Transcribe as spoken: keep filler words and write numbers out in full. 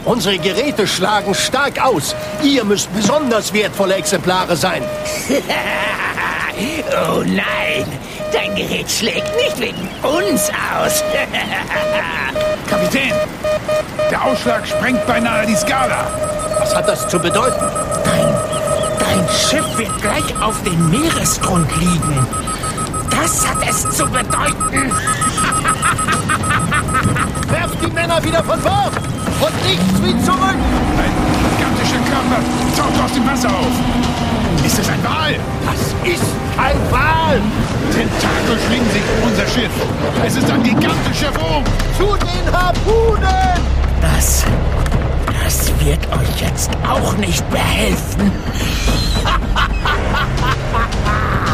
Unsere Geräte schlagen stark aus. Ihr müsst besonders wertvolle Exemplare sein. Oh nein, dein Gerät schlägt nicht wegen uns aus. Kapitän, der Ausschlag sprengt beinahe die Skala. Was hat das zu bedeuten? Dein, dein Schiff wird gleich auf dem Meeresgrund liegen. Das hat es zu bedeuten. Werft die Männer wieder von Bord und nichts wie zurück. Ein gigantischer Körper taucht aus dem Wasser auf. Ist es ein Wal? Das ist kein Wal. Tentakel schlingen sich um unser Schiff. Es ist ein gigantischer Wurm. Zu den Harpunen. Das, das wird euch jetzt auch nicht behelfen.